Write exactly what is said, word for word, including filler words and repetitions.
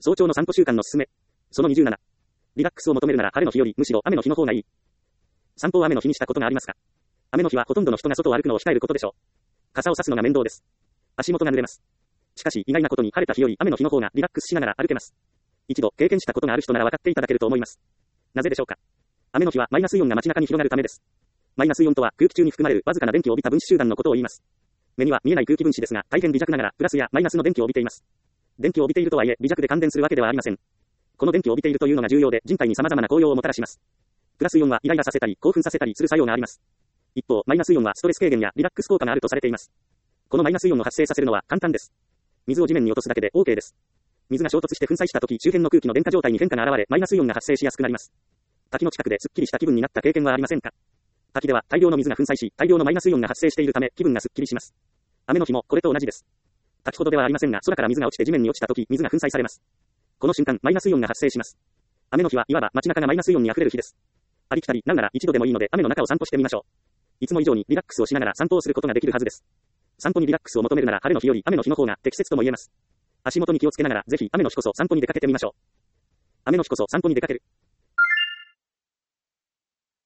早朝の散歩習慣のすすめ。そのにじゅうなな。リラックスを求めるなら晴れの日よりむしろ雨の日の方がいい。散歩を雨の日にしたことがありますか？雨の日はほとんどの人が外を歩くのを控えることでしょう。傘を差すのが面倒です。足元が濡れます。しかし意外なことに晴れた日より雨の日の方がリラックスしながら歩けます。一度経験したことがある人なら分かっていただけると思います。なぜでしょうか？雨の日はマイナスイオンが街中に広がるためです。マイナスイオンとは空気中に含まれるわずかな電気を帯びた分子集団のことを言います。目には見えない空気分子ですが、大変微弱ながらプラスやマイナスの電気を帯びています。電気を帯びているとはいえ微弱で感電するわけではありません。この電気を帯びているというのが重要で人体に様々な効用をもたらします。プラスイオンはイライラさせたり興奮させたりする作用があります。一方、マイナスイオンはストレス軽減やリラックス効果があるとされています。このマイナスイオンを発生させるのは簡単です。水を地面に落とすだけで OK です。水が衝突して粉砕したとき周辺の空気の電荷状態に変化が現れマイナスイオンが発生しやすくなります。滝の近くですっきりした気分になった経験はありませんか？滝では大量の水が粉砕し大量のマイナスイオンが発生しているため気分がすっきりします。雨の日もこれと同じです。滝ほどではありませんが空から水が落ちて地面に落ちたとき水が粉砕されます。この瞬間マイナスイオンが発生します。雨の日はいわば街中がマイナスイオンに溢れる日です。ありきたりなんなら一度でもいいので雨の中を散歩してみましょう。いつも以上にリラックスをしながら散歩をすることができるはずです。散歩にリラックスを求めるなら晴れの日より雨の日の方が適切とも言えます。足元に気をつけながらぜひ雨の日こそ散歩に出かけてみましょう。雨の日こそ散歩に出かける。